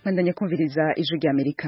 bandanya kumviriza ijwi rya Amerika.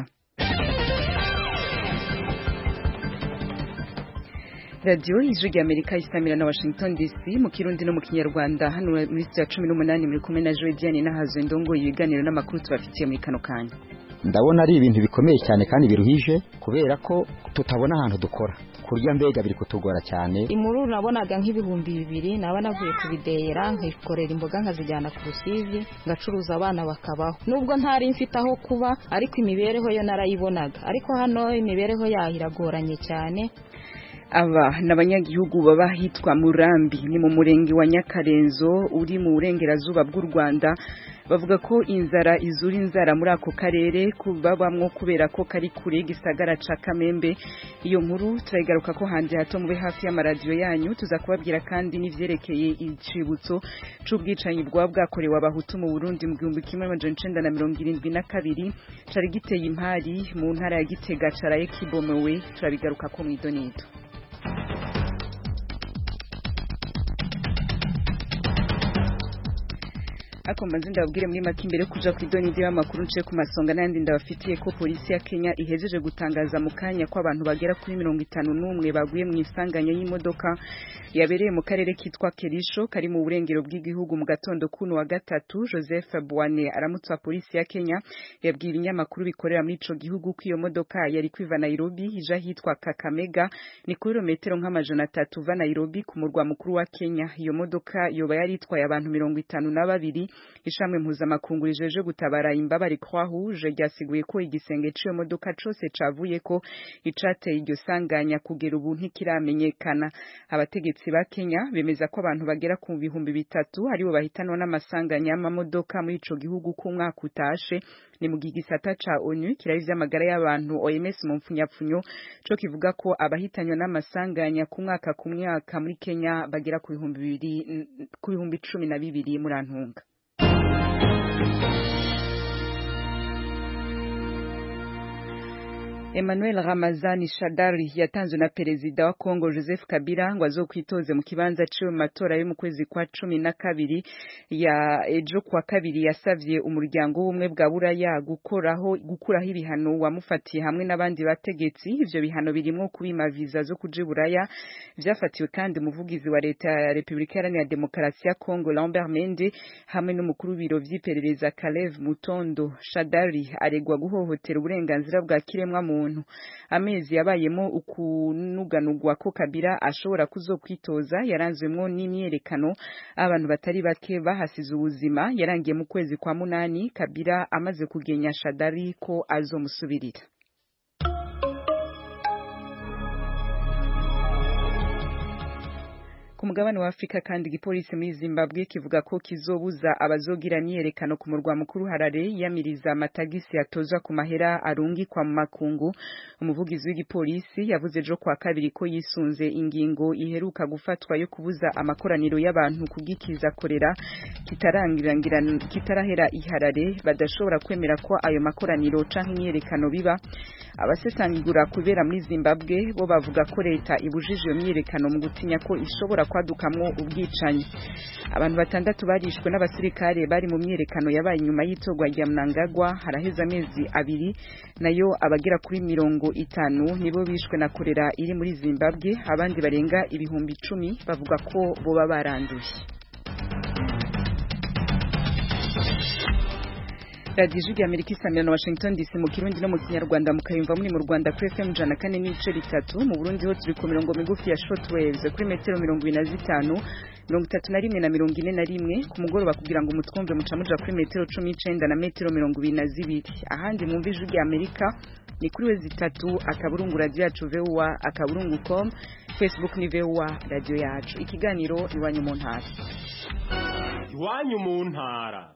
Radio ijwi rya Amerika isamira na Washington DC mu Kirundi no mu Kinyarwanda hano muri 18 muri kumwe na Joe Diane nahazo indongo ibiganiro n'amakuru tubafitiye muri kano kanya. Ndabona ari ibintu bikomeye cyane kandi biruhije kubera ko tutabona ahantu dukora kurya mbega biri kutugora cyane. Imuru nabonaga nk'ibihumbi 2 naba navuye kubidera nkikorera imboga nkazijyana ku Rusizi ngacuruza abana bakabaho nubwo ntari mfite aho kuba ariko imibereho yo narayibonaga ariko hano imibereho yahiragoranye cyane. Aba n'abanyagihugu baba hitwa Murambi ni mu murenge wa Nyakarenzo uri mu burengerazuba bw'u Rwanda bavuga ko inzara izura inzara muri ako karere kubabamwo kubera ko kari kure gisagara ca Kamembe. Iyo nkuru turayigaruka ko hanje hato mube hafi y'amaradiyo yanyu tuzakubabwira kandi n'ivyerekeye icibutso c'ubwicanyi bwakorewe abahutu mu Burundi mu 1972 cari giteye impari mu ntara ya Gitega caraye kibomewe turabigaruka ko mwidonido. Ako mbanze ndabwire muri make imbere kuja kwidonido y'amakuru nce ku masonga nandi ndabafitiye ko polisi ya Kenya ihejeje gutangaza mu kanya ko abantu bagera kuri 51 baguye mu isanganya y'imodoka yabereye mu karere kitwa Kerisho kari mu burengero bw'igihugu mu gatondo kuno wa gatatu. Joseph Bwane aramutsa polisi ya Kenya yabwiye ibinyamakuru bikorera muri ico gihugu ko iyo modoka yari kwiva Nairobi ija hitwa Kakamega ni kilometero nk'amajana 3 va Nairobi ku murwa mukuru wa Kenya. Iyo modoka yoba yari itwaye abantu 52. Ishamwe mpuzamakungu rijeje gutabara imbabare Croix Rouge ryasiguye ko igisenge c'iyo modoka cose cavuye ko icateye iryo sanganya kugera ubu ntikiramenyekana. Abategetsi ba Kenya bemeza ko abantu bagera ku 3,000 aribo bahitanwa n'amasanganya y'amamodoka muri ico gihugu ku mwaka utashe. Ni mu gisata ca ONU kiravi vy'amagara y'abantu OMS mu mfunyapfunyo co kivuga ko abahitanywa n'amasanganya ku mwaka muri Kenya bagera ku 12,000 muri antunga. Emmanuel Ramazani Shadari yatanzwe na perezida wa Kongo Joseph Kabila ngo azokwitoze mu kibanza ciwe mu matora yo mu kwezi kwa 12 ya ejo kwa kabiri yasavye umuryango w'ubumwe bwa Buraya gukuraho ibihano wamufatiye hamwe n'abandi bategetsi. Ivyo bihano birimo kubima visa zo kuja Buraya vyafatiwe kandi umuvugizi wa leta ya Republika Iharanira Demokarasi ya Kongo Lambert Mende hamwe n'umukuru w'ibiro vy'iperereza Kalev Mutondo. Shadari aregwa guhohotera uburenganzira bwa kiremwa amezi yabayemo ukunuganugwa ko Kabila ashobora kuzokwitoza yaranzwemwo n'imyerekano abantu batari bake bahasize ubuzima yarangiye mu kwezi kwa 8 Kabila amaze kugenya Shadari ko azomusubirira. Ku mugabane wa Afrika kandi igipolisi muri Zimbabwe kivuga ko kizobuza abazogira myerekano ku murwa mukuru Harare yamiriza amatagisi yatozwa ku mahera arungi kwa makungu. Umuvugizi w'igipolisi yavuze ejo kwa kabiri ko yisunze ingingo iheruka gufatwa yo kubuza amakoraniro y'abantu kugikiza korera kitarahera iharare badashobora kwemera ko ayo makoraniro canke imyerekano biba. Abasesangura kubera muri Zimbabwe bo bavuga ko leta ibujije iyo myerekano mu gutinya ko ishobora kwadukamwo ubwicanyi. Abantu 6 barishwe n'abasirikare bari mu myerekano yabaye inyuma y'itogwa rya Mnangagwa haraheza amezi 2 nayo abagera kuri 50 nibo bishwe na korera iri muri Zimbabwe abandi barenga 10,000 bavuga ko boba baranduye. Radio Ijwi Amerika isamira na Washington DC mu Kirundi no mu Kinyarwanda mukayumva muri mu Rwanda kuri FM 104.3 mu Burundi ho turi ku mirongo migufi ya shortwaves kuri metero 25 31 na 41 ku mugoroba kugira ngo mutwumve mucamuja kuri metero 19 na metero 22 ahandi mu Ijwi Amerika ni kuri wezi 3 akaburungu radio yacu VOA akaburungu.com Facebook ni VOA radio yacu. Ikiganiro iwanyu mu ntara. Iwanyu mu ntara.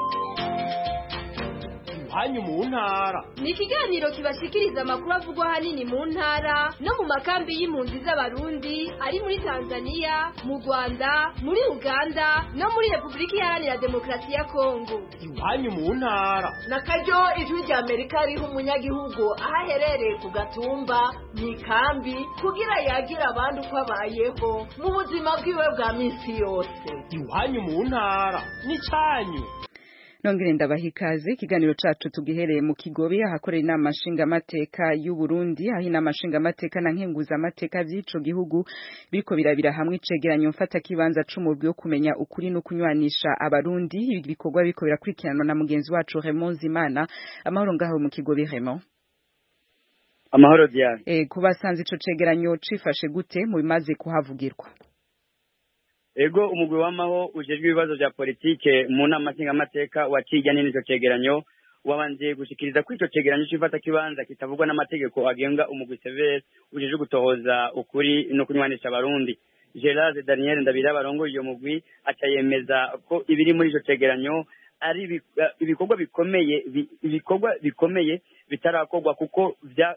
Iwanyu mu ntara ni ikiganiro kibashikiriza amakuru avugwa hanini mu ntara no mu makambi y'impunzi z'abarundi ari muri Tanzania, mu Rwanda, muri Uganda no muri Republika Iharanira Demokarasi ya Kongo. Iwanyu mu ntara nakaryo Ijwi rya Amerika riha umunyagihugu ahaherereye ku gatumba mu ikambi kugira yagira abandi uko abayeho mu buzima bwiwe bwa minsi yose. Iwanyu mu ntara ni canyu. nongere ndabahikaze ikiganiro cacu tugihereye mu Kigobe ahakorera inama nshingamateka y'u Burundi aho inama nshingamateka na nkenguzamateka vy'ico gihugu biriko birabira hamwe icegeranyo mfata kibanza c'umurwi wo kumenya ukuri no kunywanisha abarundi ibi bikorwa biriko birakurikiranwa na mugenzi wacu Raymond Zimana. Amahoro ngaho mu Kigobe Raymond. Amahoro Diane. Kubasanze ico cegeranyo cifashe gute mu bimaze kuhavugirwa? Ego umugwi w'amaho ujejwe ibibazo vya politike mu nama nshingamateka wakijyanye n'ico cegeranyo wabanje gushikiriza ko ico cegeranyo cifata kibanza kitavugwa n'amategeko agenga umugwi severe ujejwe gutohoza ukuri no kunywanisha abarundi. Gerard Daniel Ndabira barongo iyo mugwi acayemeza ko ibiri muri ico cegeranyo ari ibikorwa bikomeye bitarakorwa kuko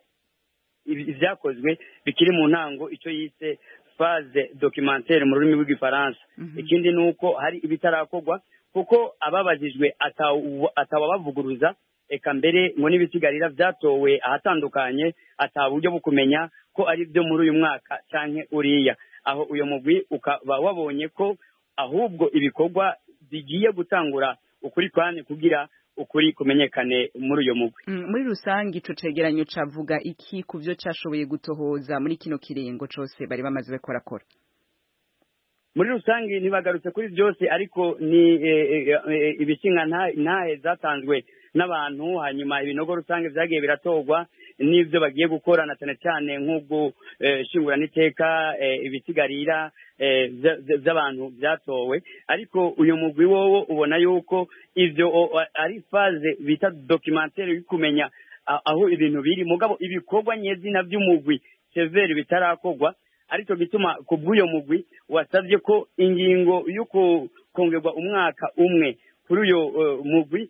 vyakozwe bikiri mu ntango ico yise phase documentaire mu rurimi rw'igifaransa. Ikindi nuko hari ibitarakorwa kuko ababajijwe atawabavuguruza eka mbere ngo n'ibisigarira vyatowe ahatandukanye ataburyo bukumenya ko ari byo muri uyu mwaka canke uriya. Aho uyo mugwi ukaba wabonye ko ahubwo ibikorwa bigiye gutangura ukuri kwane kugira ukuri kumenyekane muri uyo mugwi. Muri rusangi ico cegeranyo cavuga iki kuvyo cashoboye gutohoza muri kino kirengo cose bari bamaze bakorakora? Muri rusangi ntibagarutse kuri byose ariko ni ibishinga ntahe zatanzwe n'abantu hanyuma ibinogo rusange vyagiye biratorwa n'ivyo bagiye gukorana cyane cyane nk'ubwo shingura n'iteka ibisigarira by'abantu byatowe. Ariko uyu mugwi wowo ubona yuko ivyo ari phase bita documentaire bikumenya aho ibintu biri mugabo ibikorwa nyezina by'umugwi severe bitarakorwa. Ariko gituma kubw'uyo mugwi wasabye ko ingingo yuko kongerwa umwaka umwe kuri uyo mugwi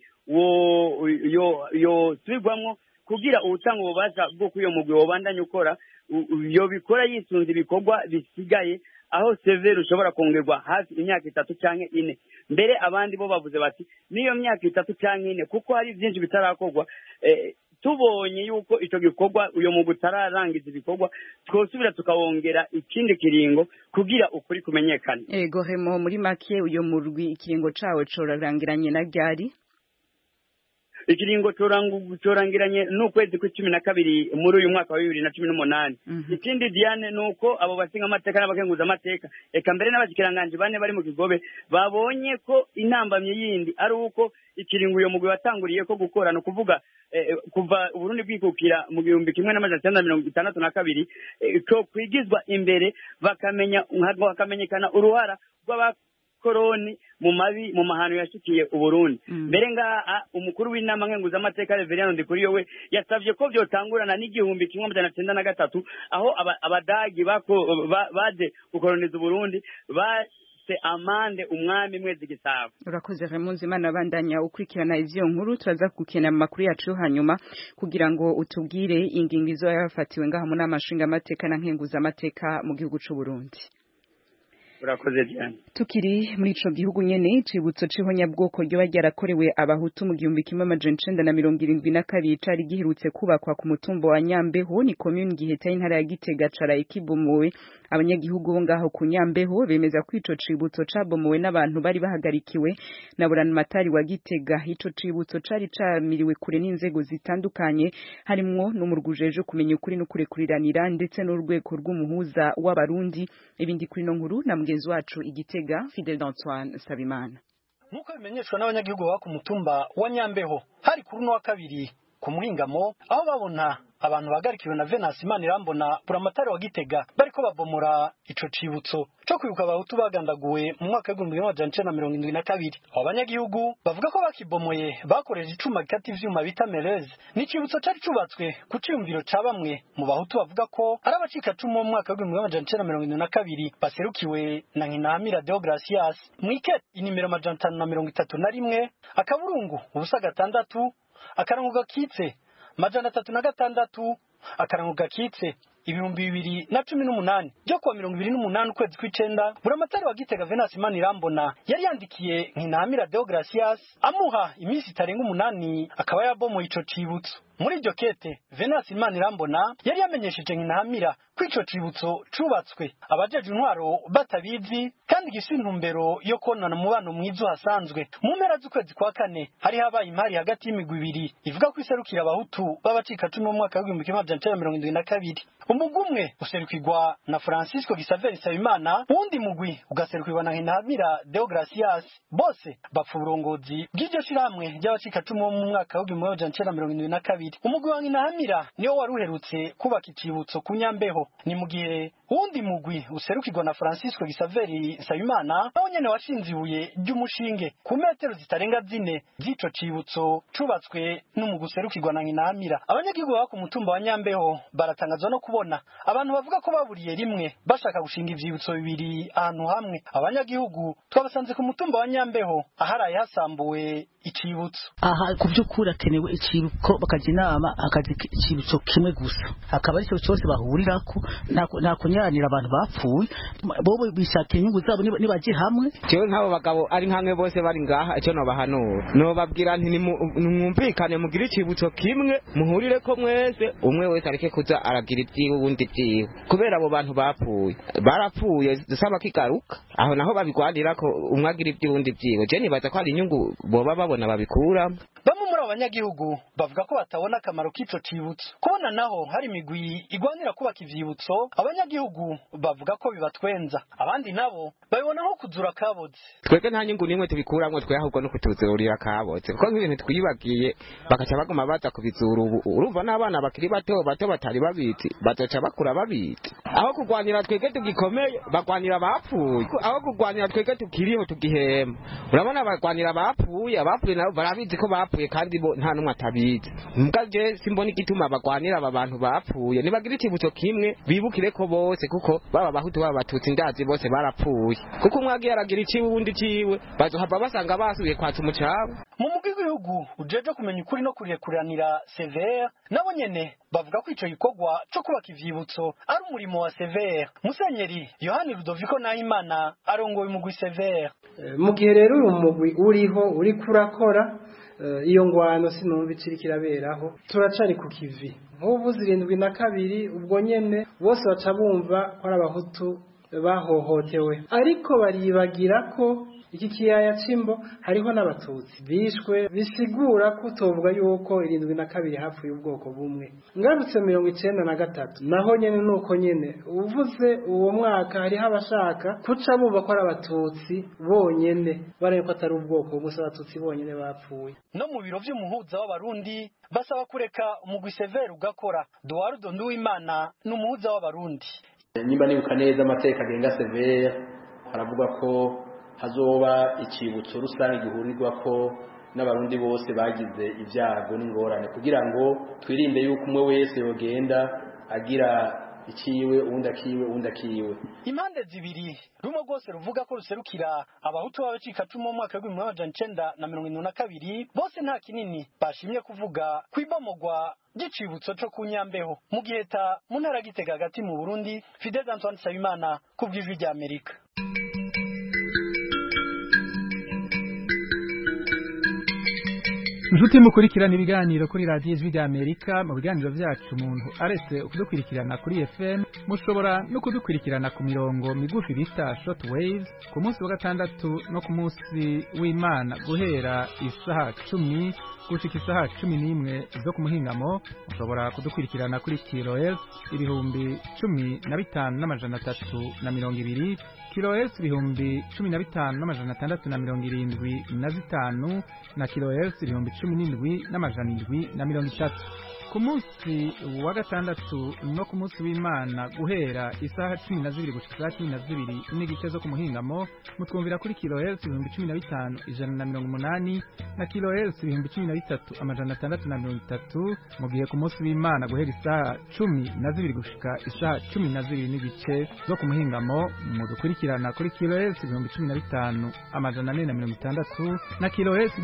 yo twigwamwo kugira ubutanga ububasha bwo kuyo mugwi wobandanye ukora yo bikora yisunze ibikorwa bisigaye aho severe ushobora kongerwa hafi imyaka 3 canke 4. Mbere abandi bo bavuze bati niyo myaka 3 canke 4 kuko hari byinshi bitarakorwa. Tubonye yuko ico gikorwa uyo mu gutararangiza ibikorwa twosubira tukawongera ikindi kiringo kugira ukuri kumenyekana. Ego Remo muri make uyo murwi ikiringo cawe corarangiranye na ryari? Ikiringo corangiranye n'ukwezi kwa 12 muri uyu mwaka wa 2018. Ikindi Diane nuko abo basinga amateka n'abakenguza amateka eka mbere n'abashikiranganje bane bari mu Kigobe babonye ko intambamye yindi ari uko ikiringo uyo mugwi watanguriye ko gukora no kuvuga kuva Burundi bwikukira mu 1962 ko kwigizwa imbere bakamenyekana uruhara rw'abakoroni mu mabi mu mahano yashikiye Uburundi. Mbere nga umukuru w'inama nkenguza amateka Reverend Ndikuriyo we yasavye ko byotangurana n'igihumbi 1993 aho abadagi baje gukoroniza Uburundi amande umwami mwezi gisabo. Urakoze Raymond Zimana bandanya ukurikirana ivyo nkuru turaza kukena mu makuru yacu hanyuma kugira ngo utubwire ingingizo yafatiwe ngaha mu nama nshingamateka na nkenguza amateka mu gihugu c'u Burundi. Urakoze Diane. Tukiri muri ico gihugu nyene icibutso c'ihonyabwoko ryo ryarakorewe abahutu mu 1972 cari gihirutse kubakwa ku mutumba wa Nyambeho ni commune Giheta y'intara ya Gitega caraye kibomowe. Abanyagihugu bo ngaho ku Nyambeho bemeza ko ico cibutso cabomowe n'abantu bari bahagarikiwe na buramatari wa Gitega. Ico cibutso cari camiriwe kure n'inzego zitandukanye harimwo n'umurgujeje kumenya ukuri no kurekuriranira ndetse n'urwego rw'umuhuza w'abarundi. Ibindi kuri no nkuru na mugenzi wacu Igitega Fidel Antoine Sabimana. Nkuko bimenyeshwa n'abanyagihugu baba ku mutumba wa Nyambeho hari kuri no wa kabiri ku muhingamo aho babona abantu bagarikiwe na Venance Imanirambona buramatari wa Gitega bariko babomora ico cibutso cyo kwibuka abahutu bagandaguwe mu mwaka wa 1972. Abanyagihugu bavuga ko bakibomoye bakoreje icuma gikata ivyuma bita meleze. Ni cibutso cari cubatswe ku ciyumviro ca bamwe mu bahutu bavuga ko ari abacika cumu mu mwaka wa 1972 baserukiwe na Nkinamira Deogracias mwike inimero 531 akaburungu ubusa 6 akarango gakitse 306 akarango gakitse 2018 byo kuwa 2028 ukwezi kw'icenda buramatari wa Gitega Venance Imanirambona yari yandikiye Nkinamira Deogracias amuha iminsi itarenga 8 akaba yabomoye ico cibutso. Muri iryo kete Venance Imanirambona yari yamenyesheje Nkinamira kw'ico cibutso cubatswe abajeje intwaro batabizi kandi gifise intumbero yo konona umubano mwiza hasanzwe. Mu mpera z'ukwezi kwa kane hari habaye impari hagati y'imigwi ibiri ivuga ko iserukira abahutu b'abacikacumu mu mwaka w'1972. Umugwi umwe userukirwa na Francisco Gisaveri Nsabimana, uwundi mugwi ugaserukirwa na Ntahamira Deogracias. Bose bapfa uburongozi bw'iryo shirahamwe ry'abacikacumu bo mu mwaka w'1972. Umugwi wa Ntahamira niwo wari uherutse kubaka icibutso ku Nyambeho. Ni mu gihe uwundi mugwi userukirwa na Francisco Gisaveri Nsabimana nawo nyene washinze ibuye ry'umushinge ku metero zitarenga 4 z'ico cibutso cubatswe n'umugwi userukirwa na Ntahamira. Abanyagihugu baba ku mutumba wa Nyambeho baratangazwa no kubona abantu bavuga ko baburiye rimwe bashaka gushinga ivyibutso bibiri ahantu hamwe. Abanyagihugu twabasanze ku mutumba wa Nyambeho aharaye hasambuwe icibutso. Aha ku by'ukuri akenewe icibuko bakaje inama akazi icibutso kimwe gusa, akaba ari cyo cyose bahurirako nta kunyanira abantu bapfuye bobo bishaka inyungu zabo nibaje hamwe. Cyo nk'abo bagabo ari nkamwe bose bari ngaha icyo no bahanura no babwira nti nimwumvikane mugira icibutso kimwe muhurire ko mwese umwe wese areke kuza aragira ibyiwe ubundi byiwe, kubera abo bantu bapfuye barapfuye dusaba kigaruka aho naho babigwanira ko umwe agira iby'ubundi byiwe. Je nibaza ko ari inyungu boba babona babikura. Bamwe muri abanyagihugu bavuga ko batabona akamaro k'ico cibutso, kubona naho hari imigwi igwanira kubaka ivyibutso abanyagihugu bavuga ko bibatwenza, abandi nabo babibona nko kuzura kaboze. Twebwe nta nyungu nimwe tubikuramwe, twe ahubwo no kutuzurira kaboze kuko nk'ibintu twibagiye bakaca baguma baza kubizura. Ubu urumva n'abana bakiri bato batari babiti bazoca bakura babiti. Aho kugwanira twebwe tugikomeye bagwanira bapfuye, aho kugwanira twebwe tukiriho tugihema. Urabona bagwanira bapfuye nabo barabizi ko bapfuye kandi bo nta numwe atabizi. Mbwa je simbona igituma bagwanira aba bantu bapfuye, nibagira icibutso kimwe bibukire ko bose kuko baba bahutu baba batutsi ndazi bose barapfuye, kuko umwagi yaragira iciwe ubundi ciwe bazohava basanga basubiye kwatsa umucabo. Mu mugwi w'igihugu ujeje kumenya ukuri no kurekuranira CVR nabo nyene bavuga ko ico gikorwa cyo kubaka ivyibutso ari umurimo wa CVR. Musenyeri Yohani Rudoviko Nahimana arongoye umugwi CVR. Mu gihe rero uyu mugwi uri kurakora iyo ngwano sinumva iciri kiraberaho, turacari ku kivi nk'ubu 72 ubwo nyene bose baca bumva ko ari abahutu bahohotewe, ariko baribagira ko iki kiyaya cimbo hariho n'abatutsi bishwe, bisigura ko tovuga yuko 72 hapfuye ubwoko bumwe. Ngarutse 93 naho nyene nuko nyene uvuze uwo mwaka hariho abashaka kuca bumva ko ari abatutsi bonyene, bareko atari ubwoko bumwe, abatutsi bonyene bapfuye. No mu biro vy'umuhuza w'abarundi basaba kureka umugwi Severe ugakora. Eduardo Nduwimana n'umuhuza w'abarundi. Nimba nibuka neza amateka agenga Severe haravuga ko hazoba icibutso rusange gihurirwa ko n'abarundi bose bagize ibyago n'ingorane, kugira ngo twirinde yuko umwe wese yogenda agira ikiwe undi akiwe. Impande zibiri rumwe rwose ruvuga ko ruserukira abahutu b'abacikacumu mu mwaka w'1972 bose nta kinini bashimye kuvuga kwibomogwa gicibutso cyo ku Nyambeho mu Giheta mu ntara Gitega hagati mu Burundi. Fidel Antoine Nsabimana ku bw'Ijwi rya Amerika. Nshuti mukurikirana ibiganiro kuri Radio Ijwi rya Amerika, mu biganiro vyacu umuntu aretse ukudukurikirana kuri FM mushobora no kudukurikirana ku mirongo migufi bita short waves ku munsi wa gatandatu no ku munsi w'Imana guhera isaha 10 gushika isaha 11 zo ku muhingamo. Mushobora kudukurikirana kuri kilohertz 15320 kilohertz 15675 na kilohertz 17730. Ku munsi wa gatandatu no ku munsi w'Imana guhera isaha 12 gushika 12 n'igice zo ku muhingamo mutwumvira kuri kilohertz 15580 na kilohertz 13630. mu gihe ku munsi w'Imana guhera isaha 12 gushika isaha 12 n'igice zo ku muhingamo mudukurikirana kuri kilohertz 15460 na kilohertz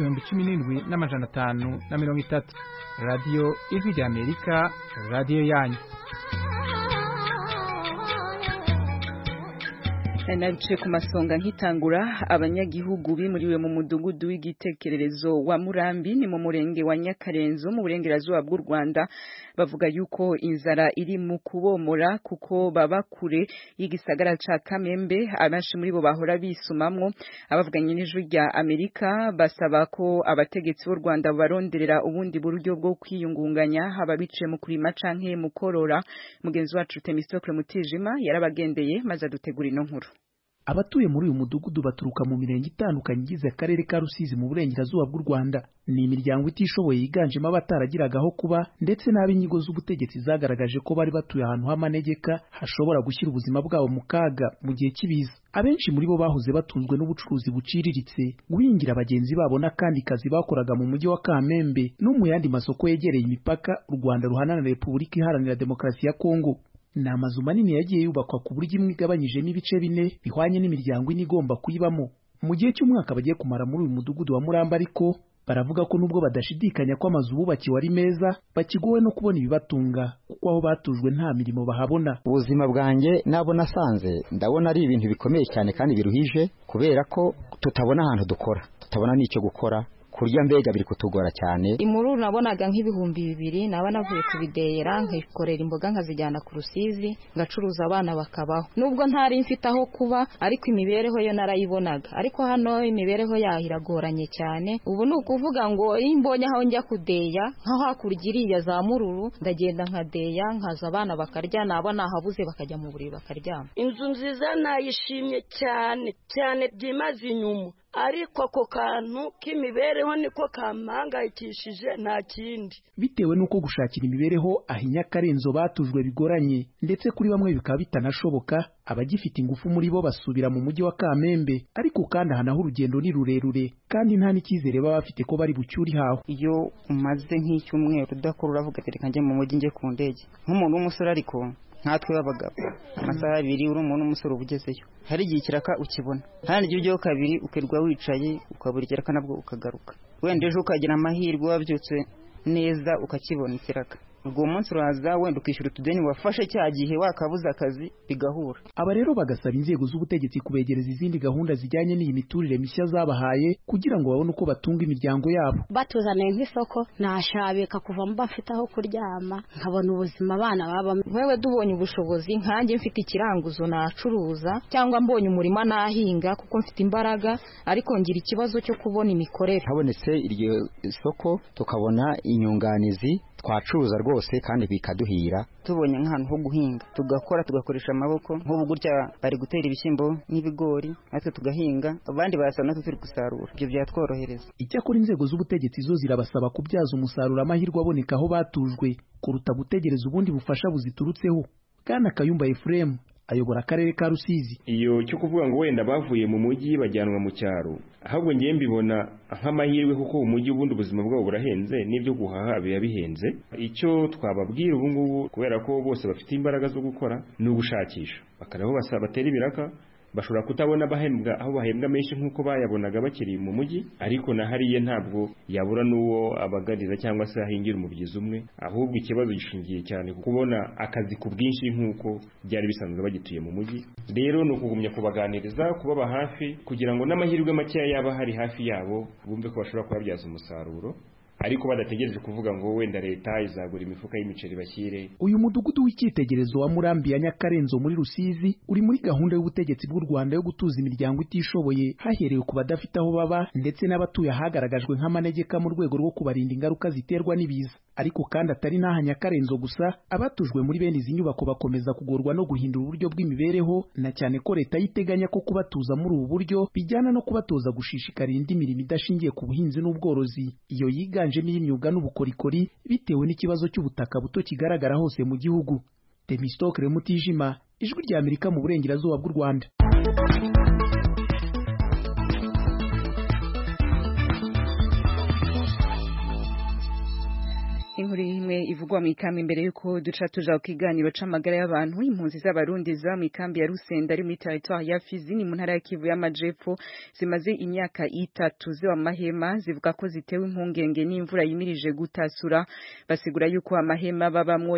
17530. Radio Ijwi rya Amerika, radio yanyu. nabice ku masonga nkitangura abanyagihugu bimuriwe mu mudugudu w'igitekererezo wa Murambi ni mu murenge wa Nyakarenzo mu burengerazuba bw'u Rwanda bavuga yuko inzara iri mu kubomora kuko baba kure y'igisagara ca Kamembe abenshi muri bo bahora bisumamwo abavuganye n'ijwi rya Amerika basaba ko abategetsi b'u Rwanda baronderera ubundi buryo bwo kwiyungunganya haba biciye mu kurima canke mu korora mugenzi wacu Temistokle Mutijima yarabagendeye maze adutegura ino nkuru. Abatuye muri uyu mudugudu baturuka mu mirenge itandukanye igize akarere ka Rusizi mu burengerazuba bw'u Rwanda. Ni imiryango itishoboye yiganjemo abataragiragaho kuba ndetse n'ab'inyigo z'ubutegetsi zagaragaje ko bari batuye ahantu h'amanegeka hashobora gushyira ubuzima bwabo mu kaga mu gihe cy'ibiza. Abenshi muri bo bahoze batunzwe n'ubucuruzi buciriritse, guhingira bagenzi babo n'akandi kazi bakoraga mu mujyi wa Kamembe no mu yandi masoko yegereye imipaka u Rwanda ruhana na Repubulika Iharanira Demokarasi ya Kongo. Ni amazu manini yagiye yubakwa ku buryo imwe igabanyijemo ibice bine bihwanye n'imiryango ine igomba kuyibamo. Mu gihe cy'umwaka bagiye kumara muri uyu mudugudu wa Muramba ariko baravuga ko nubwo badashidikanya ko amazu bubakiwe ari meza bakigowe no kubona ibibatunga kuko aho batujwe nta mirimo bahabona. Ubuzima bwanjye nabo nasanze ndabona ari ibintu bikomeye cyane kandi biruhije kubera ko tutabona ahantu dukora, tutabona n'icyo gukora. Kurya mbega biri kutugora cyane. Imuru nabonaga nk'ibihumbi 2 naba navuye kubideyera nkikorera imboga nkazijyana ku Rusizi ngacuruza abana bakabaho. Nubwo ntari mfite aho kuba ariko imibereho yo narayibonaga. Ariko hano imibereho yahiragoranye cyane. Ubu ni ukuvuga ngo imbonye aho njya kudeya nkaho hakurigiriya za Mururu ndagenda nkadeya nkaza abana bakarya nabo nahabuze bakajya mu buriri bakaryama. Inzu nziza nayishimye cyane byimaze inyuma. Ariko ako kantu k'imibereho niko kampangayikishije nta kindi. Bitewe nuko gushakira imibereho ahinya Karenzo batujwe bigoranye ndetse kuri bamwe bikaba bitanashoboka abagifite ingufu muri bo basubira mu mujyi wa Kamembe ariko kandi hanaho urugendo ni rurerure kandi nta n'icyizere baba bafite ko bari bucyuri haho. Iyo umaze nk'icyumweru udakora uravuga ati reka njye mu mujyi njye ku ndege nk'umuntu w'umusore ariko nkatwe babagabo amasaha 2 uri umuntu umusore ubugezeyo hari igihe kiraka ukibona kandi igihe ujyo kabiri ukirwa wicaye ukabura kiraka nabwo ukagaruka wende ejo ukagira amahirwe wabyutse neza ukakibona kiraka ubwo munsi uraza wenda ukishyura utudeni wafashe cya gihe wakabuza akazi bigahura. Aba rero bagasaba inzego z'ubutegetsi kubegereza izindi gahunda zijyanye n'iyi miturire mishya zabahaye kugira ngo babone uko batunga imiryango yabo. Batuzaniye nk'isoko nashabeka kuva mu bafite aho kuryama nkabona ubuzima abana baba. Wewe dubonye ubushobozi nkanjye mfite ikiranguzo nacuruza cyangwa mbonye umurima nahinga kuko mfite imbaraga ariko ngira ikibazo cyo kubona imikorere. Habonetse iryo soko tukabona inyunganizi twacuruza rwose kandi bikaduhira. Tubonye nk'ahantu ho guhinga tugakora tugakoresha amaboko nk'ubu gutya bari gutera ibishyimbo n'ibigori natwe tugahinga abandi barasa natwe turi gusarura ibyo byatworohereza. Icyakora inzego z'ubutegetsi zo zirabasaba kubyaza umusaruro amahirwe aboneka aho batujwe kuruta gutegereza ubundi bufasha buziturutseho. Kana Kayumba Ephraim ayobora akarere ka Rusizi. Iyo cyo kuvuga ngo wenda bavuye mu mujyi bajyanwa mu cyaro ahubwo ngiye mbibona nk'amahirwe kuko umujyi ubundi ubuzima bwabo burahenze n'ibyo guhaha biba bihenze. Icyo twababwira ubu ngubu kubera ko bose bafite imbaraga zo gukora ni ugushakisha bakaraho batera ibiraka bashobora kutabona bahembwa aho bahembwa menshi nk'uko bayabonaga bakiri mu mujyi ariko na hariye ntabwo yabura n'uwo abagarira cyangwa se ahingira umubyizi umwe ahubwo ikibazo gishingiye cyane kubona akazi ku bwinshi nk'uko byari bisanzwe bagituye mu mujyi. Rero ni ukugumya kubaganiriza kubaba hafi kugira ngo n'amahirwe makeya yaba hari hafi yabo bumve ko bashobora kubabyaza umusaruro ariko badategereje kuvuga ngo wenda leta izagura imifuka y'imiceri bashyire. Uyu mudugudu w'icyitegerezo wa Murambi ya Nyakarenzo muri Rusizi uri muri gahunda y'ubutegetsi bw'u Rwanda yo gutuza imiryango itishoboye haherewe ku badafite aho baba ndetse n'abatuye ahagaragajwe nk'amanegeka mu rwego rwo kubarinda ingaruka ziterwa n'ibiza. Ariko kandi atari n'aha Nyakarenzo gusa abatujwe muri bene izi nyubako bakomeza kugorwa no guhindura uburyo bw'imibereho na cyane ko leta yiteganya ko kubatuza muri ubu buryo bijyana no kubatoza gushishikarira indi mirimo idashingiye ku buhinzi n'ubworozi iyo yiganjemo imyuga n'ubukorikori bitewe n'ikibazo cy'ubutaka buto kigaragara hose mu gihugu. Temistokle Mutijima, Ijwi rya Amerika mu burengerazuba bw'u Rwanda. inkuru imwe ivugwa mu ikambi imbere yuko duca tuja ku kiganiro c'amagara y'abantu impunzi z'abarundi za mu ikambi ya Rusenda ari muri territoire ya Fizi ni mu ntara ya Kivu y'Amajepfo zimaze imyaka 3 ziba mahema zivuga ko zitewe impungenge n'imvura yimirije gutasura basigura yuko amahema babamwo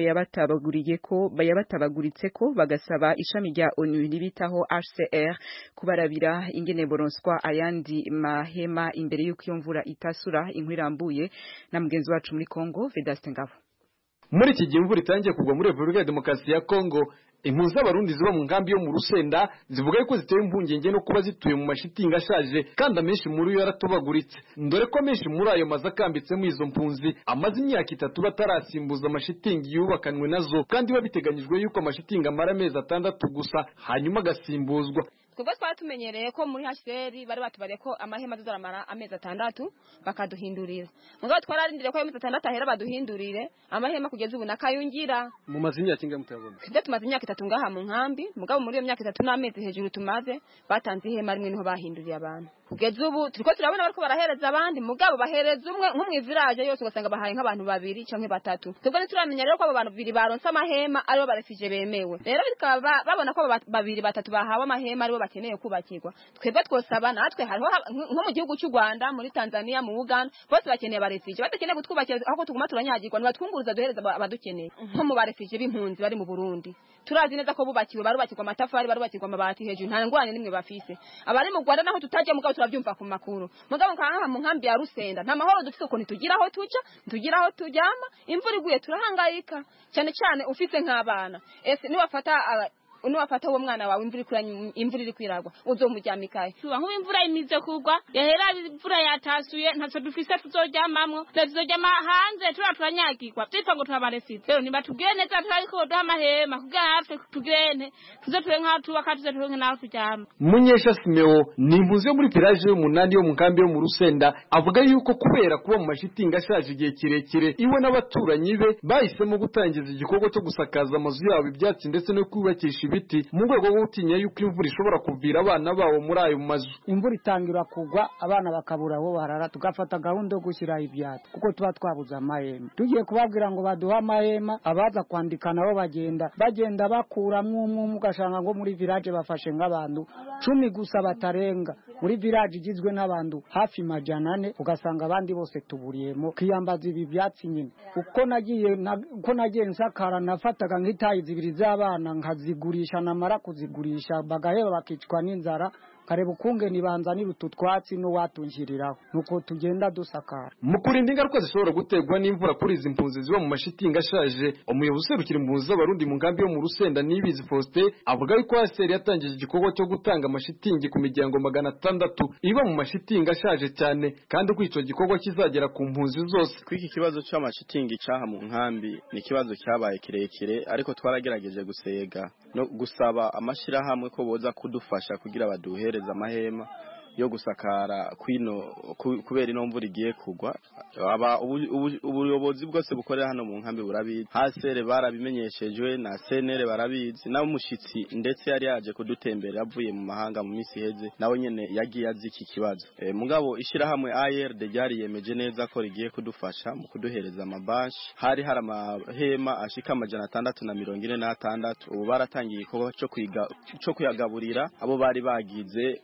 yabatabaguritse ko bagasaba ishami rya ONU ribitaho HCR kubarabira ingene boronswa ayandi mahema imbere yuko iyo mvura itasura inkuru irambuye na mugenzi wacu muri Kongo Vedaste Ngabo. Muri iki gihe imvura itangiye kugwa muri Repubulika ya Demokarasi ya Kongo, impunzi z'abarundi ziba mu nkambi yo mu Rusenda zivuga yuko zitewe impungenge no kuba zituye mu mashitingi ashaje kandi amenshi muri yo yaratobaguritse. Ndore ko amenshi muri ayo maze akambitsemo izo mpunzi amaze imyaka 3 batarasimbuza amashitingi yubakanwe nazo, kandi babiteganyijwe yuko amashitingi amara amezi 6 gusa hanyuma agasimbuzwa. Twebwe twatumenyereye ko muri HCR bari batubariye ko amahema tuzaramara amezi 6 bakaduhindurira. Mugabo twararindiriye ko amezi 6 ahera baduhindurire amahema kugeza ubu nakayungira. Mu mazinya kinga mutabona. Kide tumaze imyaka 3 ngaha mu nkambi, mugabo muri iyo myaka 3 n'amezi hejuru tumaze batanze ihema rimwe niho bahinduriye abantu. Kugeza ubu turiko turabona bariko barahereza abandi, mugabo bahereza umwe nko mu village yose ugasanga bahaye nk'abantu 2 canke 3. Twebwe nituramenya rero ko abo bantu 2 baronse amahema aribo barefije bemewe. Rero bikaba babona ko 2 3 bahawe amahema aribo bakeneye kubakirwa. Twebwe twosaba natwe hariho nko mu gihugu cy'u Rwanda, muri Tanzania, mu Uganda bose bakeneye barefije. Batekeneye gutwubakira aho tuguma turanyagirwa nibatwunguruza duhereza abadukeneye. Nko mu barefije b'impunzi bari mu Burundi. Turazi neza ko bubakiwe barubakirwa amatafari, barubakirwa amabati hejuru, nta ngwane nimwe bafise. Abari mu Rwanda naho tutaje mugabo turabyumva ku makuru. Mugabo nkaha mu nkambi ya Rusenda nta mahoro dufite uko ntitugiraho tuja, ntugiraho tujyama, imvura iguye turahangayika. Cyane cyane ufite nk'abana. Ese niwafata uwo mwana wawe imvura iri kwiragwa uzomujyamikaye tuba nko imvura imize kugwa yahera imvura yatasuye ntaco dufise tuzojamamwo tuzojama hanze turanyagirwa twitwa ngo turabarefite rero nibatubwiye neza turiko duha amahema kugira hafi tugirene tuzotuye nka tubaka tuzotuye naho tujyama. Munyesha Simeo ni impunzi yo muri village yo munani yo mu nkambi yo mu Rusenda avuga yuko kubera kuba mu mashitingi ashaje igihe kirekire iwe n'abaturanyi be bahisemo gutangiza igikorwa cyo gusakaza amazu yabo ibyatsi ndetse no kubakisha ibiti mu rwego rwo gutinya yuko imvura ishobora kuvira abana bawo muri ayo mazu. Imvura itangira kugwa abana bakabura aho barara, tugafata gahunda yo gushyiraho ibyatsi kuko tuba twabuze amahema. Tugiye kubabwira ngo baduha amahema, abaza kwandika nabo bagenda bakuramwo umwe ugashanga ngo muri village bafashe nk'abantu 10 gusa batarenga, muri village igizwe n'abantu hafi 400 ugasanga abandi bose tuburiyemo kiyambaza ibi byatsi nyine. Uko nagiye nsakara nafataga nk'itayi 2 z'abana nkazigurisha, namara kuzigurisha bagaheba bakicwa n'inzara, kareba ukunge nibanza n'ututwatsi no watunjiriraho nuko tugenda dusakara. Mu kurinda ingaruka zishobora gutegwa n'imvura kuri izi mpunzi ziba mu mashitingi ashaje, umuyobozi userukira impunzi z'abarundi mu nkambi yo mu Rusenda Nibizi Faustin avuga yuko HCR yatangije igikorwa cyo gutanga amashitingi ku miryango 600 iba mu mashitingi ashaje cyane, kandi ko ico gikorwa kizagera ku mpunzi zose. Kwiki kibazo cy'amashitingi cyaha mu nkambi ni kibazo cyabaye kirekire, ariko twaragerageje gusega no gusaba amashirahamwe ko boza kudufasha kugira baduhereza amahema yo gusakara kubera ino mvura igiye kugwa. Ubuyobozi bwose bukorera hano mu nkambi burabizi, HCR barabimenyeshejwe na CNR barabizi, nawe mushitsi ndetse yari yaje kudutembera avuye mu mahanga mu minsi heze nawe nyene yagiye azi iki kibazo. Mugabo ishirahamwe ARD ryari yemeje neza ko rigiye kudufasha mu kuduhereza amabashi. Hari amahema ashika 646, ubu baratangiye igikorwa cyo kuyagaburira abo bari bagize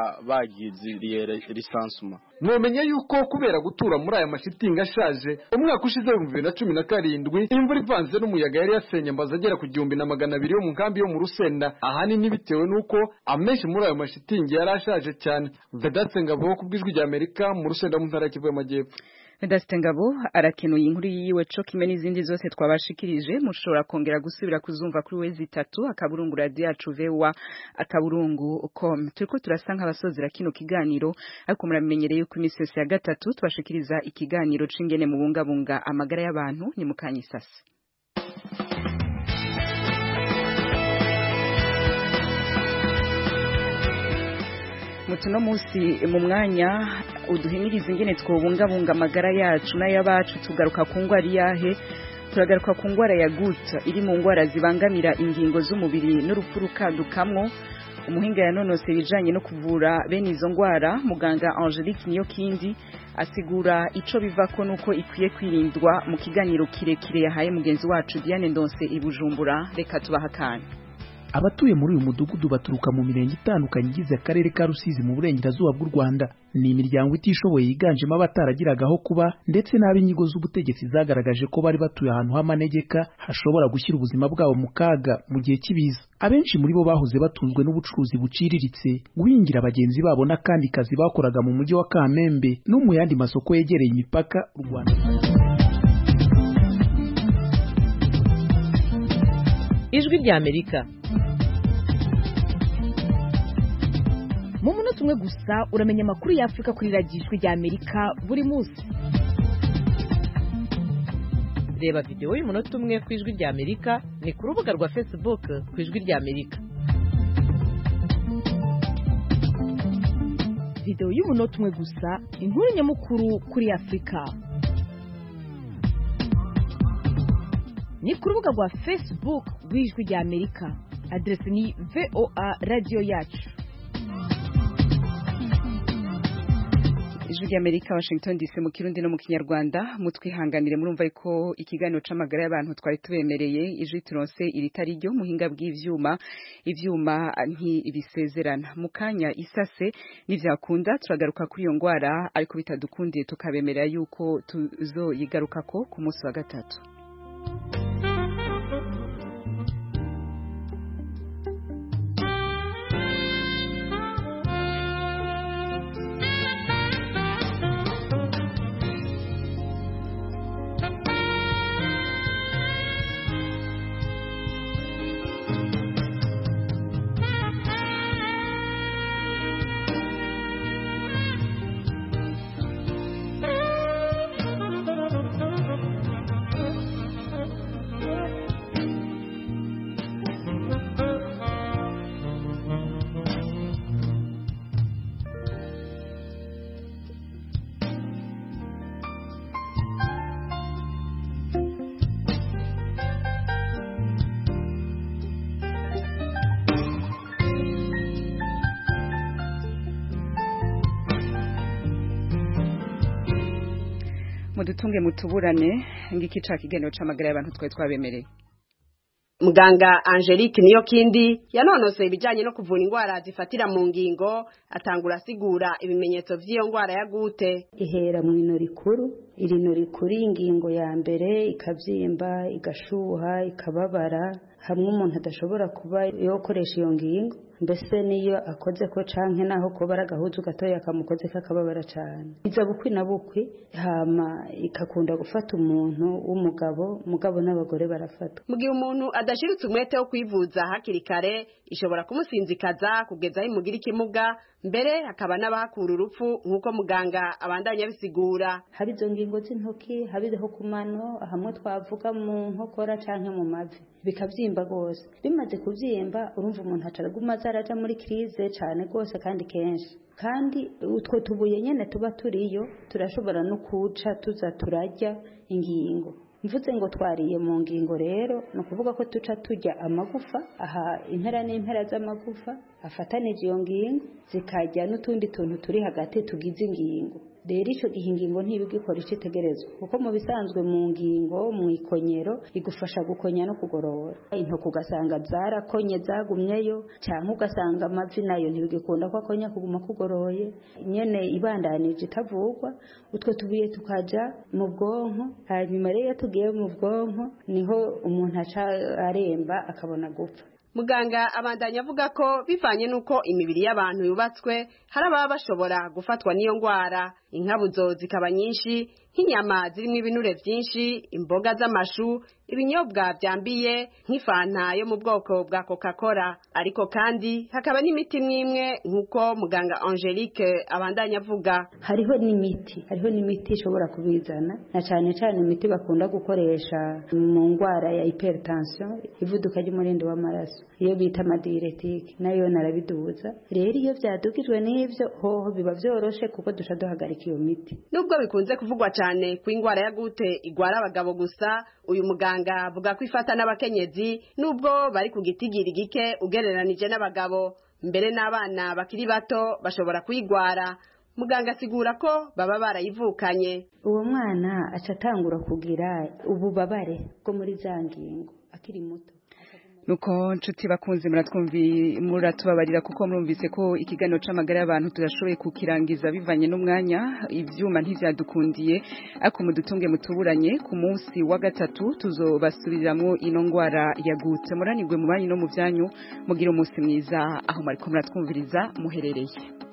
lisansuma. Mumenye yuko kubera gutura muri aya mashitingi ashaje umwaka ushize 2017 imvura ivanze n'umuyaga yari yasenye ambaza agera ku 1200 yo mu nkambi yo mu Rusenda, ahanini bitewe nuko amenshi muri ayo mashitingi yari ashaje cyane. Vedaste Ngabo kubwijwi rya Amerika mu Rusenda mu ntara y'Kivu y'Amajyepfo. Vedaste Ngabo arakenuye inkuru yiwe co kimwe n'izindi zose twabashikirije. Mushobora kongera gusubira kuzumva kuri wezi 3 akaburungu radio yacu vewa akaburungu.com. Turiko turasanga abasozera kino kiganiro, ariko muramenyereye yuko imisi yose ya gatatu twashikiriza ikiganiro c'ingene mu bungabunga amagara y'abantu ni mukanyisasi. Mutuno musi mu mwanya uduhimiriza ingene twobungabunga amagara yacu n'ayabacu, tugaruka ku ngwara yahe. Turagaruka ku ngwara ya goutte iri mu ngwara zibangamira ingingo z'umubiri n'urupfu rukandukamwo. umuhinga yanonose ibijanye no kuvura bene izo ngwara muganga Angelique Niyokindi asigura ico bivako nuko ikwiye kwirindwa mu kiganiro kirekire yahaye mugenzi wacu Diane Ndonse ibujumbura reka tubahakane. Abatuye muri uyu mudugudu baturuka mu mirenge itandukanye igize akarere ka Rusizi mu burengerazuba bw'u Rwanda. Ni imiryango itishoboye yiganjemo abataragiragaho kuba ndetse n'ab'inyigo z'ubutegetsi zagaragaje ko bari batuye ahantu h'amanegeka hashobora gushyira ubuzima bwabo mu kaga mu gihe cy'ibiza. Abenshi muri bo bahoze batunzwe n'ubucuruzi buciriritse, guhingira abagenzi babo n'akandi kazi bakoraga mu mujyi wa Kamembe no mu yandi masoko yegereye imipaka u Rwanda. Ijwi rya Amerika. Mu munota umwe gusa uramenya amakuru ya Afrika kuri radiyo Ijwi rya Amerika buri munsi. Reba video y'umunota umwe ku Ijwi rya Amerika ni ku rubuga rwa Facebook ku Ijwi rya Amerika. Video y'umunota umwe gusa inkuru nyamukuru kuri Afrika. Ni ku rubuga rwa Facebook rw'Ijwi rya Amerika. Adresi ni VOA Radio Yacu. Ijwi rya Amerika Washington DC mu Kirundi no mu Kinyarwanda mutwihanganire murumva ko ikiganiro c'amagara y'abantu twari tubemereye ijwi turonse iritari ryo muhinga bw'ivyuma ntibisezerana mu kanya isase n'ivyakunda turagaruka kuri iyo ngwara ariko bitadukundiye tukabemerera yuko tuzoyigarukako ku munsi wa gatatu. Mudutunge mutuburane ngiki ca kiganiro c'amagara y'abantu twari twabemereye. Muganga Angelique Niyokindi yanonose ibijanye no kuvura ingwara zifatira mu ngingo atangura asigura ibimenyetso vy'iyo ngwara ya gute. Ihera mu ino rikuru ingingo ya mbere ikavyimba igashuha ikababara hamwe umuntu adashobora kuba yokoresha iyo ngingo mbese niyo akoze ko canke naho ko baragahuzu gatoya akamukoze kakababara cyane iza bukwi na bukwi hama ikakunda gufata umuntu mugabo n'abagore barafata mu gihe umuntu adashiritse umwete wo kwivuza hakiri kare ishobora kumusinzikaza kugeza aho imugira ikimuga mbere hakaba n'abahakura urupfu nk'uko muganga abandanya bisigura. Hari izo ngingo z'intoki habizeho ku mano hamwe twavuga mu nkokora canke mu mavi bikavyimba gose bimaze kuvyimba urumva umuntu acaraguma zaraja muri crise cyane gose kandi kenshi kandi utwo tubuye nyene tuba turiyo turashobora no kuca tuza turajya ingingo mvuze ngo twariye mu ngingo rero no kuvuga ko tuca tujya amagufa aha impera n'impera z'amagufa afatanije iyo ngingo zikajya n'utundi tuntu turi hagati tugize ingingo rero ico gihingingo ntibigikora icitegerezwa kuko mu bisanzwe mu ngingo mu ikonyero igufasha gukonya no kugorora intoko ugasanga zarakonye zagumyeyo cyangwa ugasanga amavi nayo ntibigikunda ko akonya kuguma kugoroye nyene ibandanije itavugwa utwo tubiye tukaja mu bwonko hanyuma rero tugiye mu bwonko niho umuntu aca aremba akabona gupfa. Muganga abandanya avuga ko bivanye nuko imibiri y'abantu yubatswe hari ababa bashobora gufatwa n'iyo ngwara inkabuzo zikaba nyinshi nk'inyama zirimo ibinure byinshi imboga z'amashu ibinyobwa byambiye nk'ifanta yo mu bwoko bwa Coca-Cola ariko kandi hakaba n'imiti mwimwe nk'uko muganga Angelique abandanya avuga hariho n'imiti ishobora kubizana na cyane imiti bakunda gukoresha mu ngwara ya hypertension ivuduka ry'umurindi w'amaraso iyo bita amadiuretique nayo narabiduza rero iyo byadugijwe n'ivyo hoho biba vyoroshe kuko dusha duhagarika iyo miti nubwo bikunze kuvugwa cyane ku ingwara ya gute igwara abagabo gusa uyu muganga avuga ko ifata n'abakenyezi nubwo bari ku gitigiri gike ugereranije n'abagabo mbere n'abana bakiri bato bashobora kuyigwara. Muganga asigura ko baba barayivukanye. Uwo mwana aca atangura kugira ububabare bwo muri za ngingo akiri muto. Nuko nshuti bakunze muratubabarira kuko murumvise ko ikiganiro c'amagara y'abantu turashoboye kukirangiza bivanye n'umwanya, ivyuma ntivyadukundiye, ariko mudutunge mutuburanye ku munsi wa gatatu tuzobasubiriramwo ino ngwara yagutse. Muranirwe mu banyu no mu vyanyu, mugira umunsi mwiza aho mariko muratwumviriza muherereye.